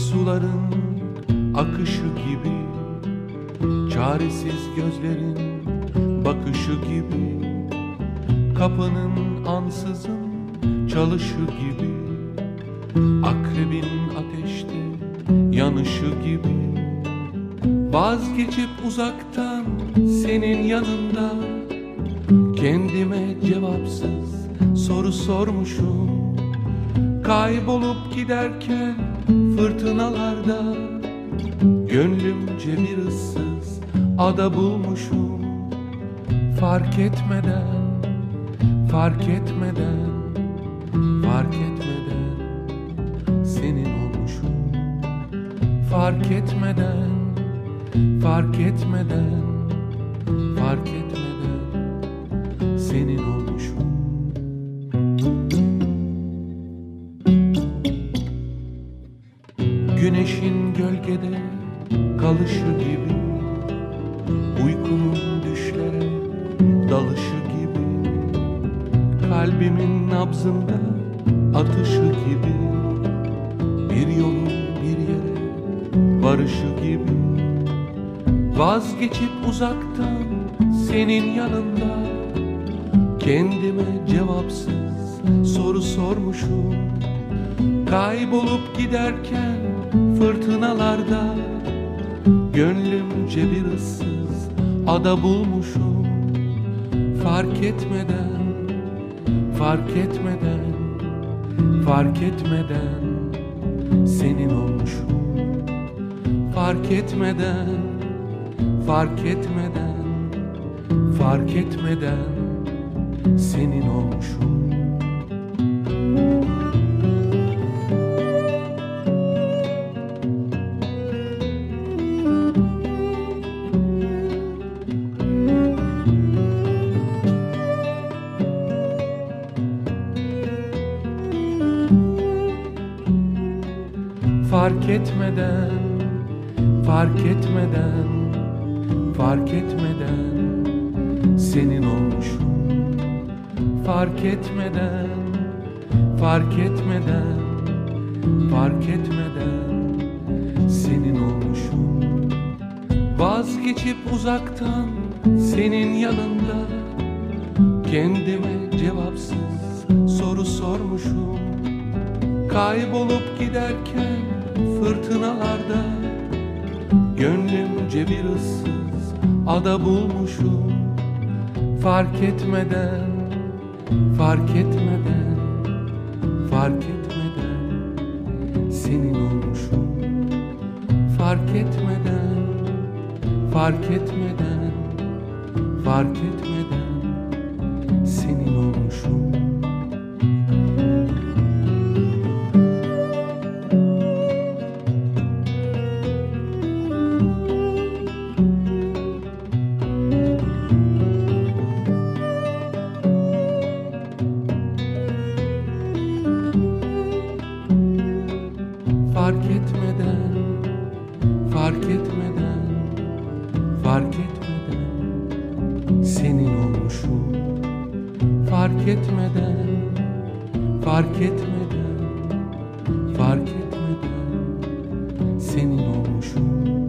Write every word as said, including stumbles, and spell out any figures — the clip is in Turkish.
suların akışı gibi, çaresiz gözlerin bakışı gibi, kapının ansızın çalışı gibi, akrebin ateşte yanışı gibi. Vazgeçip uzaktan senin yanında kendime cevapsız soru sormuşum. Kaybolup giderken fırtınalarda gönlümce bir ıssız ada bulmuşum. Fark etmeden, fark etmeden, fark etmeden senin olmuşum. Fark etmeden, fark etmeden, fark etmeden senin olmuşum. Güneşin gölgede kalışı gibi, uykunun düşlere dalışı gibi, kalbimin nabzında atışı gibi, bir yolun bir yere varışı gibi. Vazgeçip uzaktan senin yanında kendime cevapsız soru sormuşum. Kaybolup giderken fırtınalarda gönlümce bir ıssız ada bulmuşum. Fark etmeden, fark etmeden, fark etmeden senin olmuşum. Fark etmeden, fark etmeden, fark etmeden senin olmuşum. Fark etmeden, fark etmeden, fark etmeden senin olmuşum. Fark etmeden, fark etmeden, fark etmeden senin olmuşum. Vazgeçip uzaktan senin yanında kendime cevapsız soru sormuşum. Kaybolup giderken fırtınalarda gönlümce bir ıssız ada bulmuşum. Fark etmeden, fark etmeden, fark etmeden senin olmuşum. Fark etmeden, fark etmeden, fark etmeden senin olmuşum. Fark etmeden, fark etmeden, fark etmeden senin olmuşum. Fark etmeden, fark etmeden, fark etmeden senin olmuşum.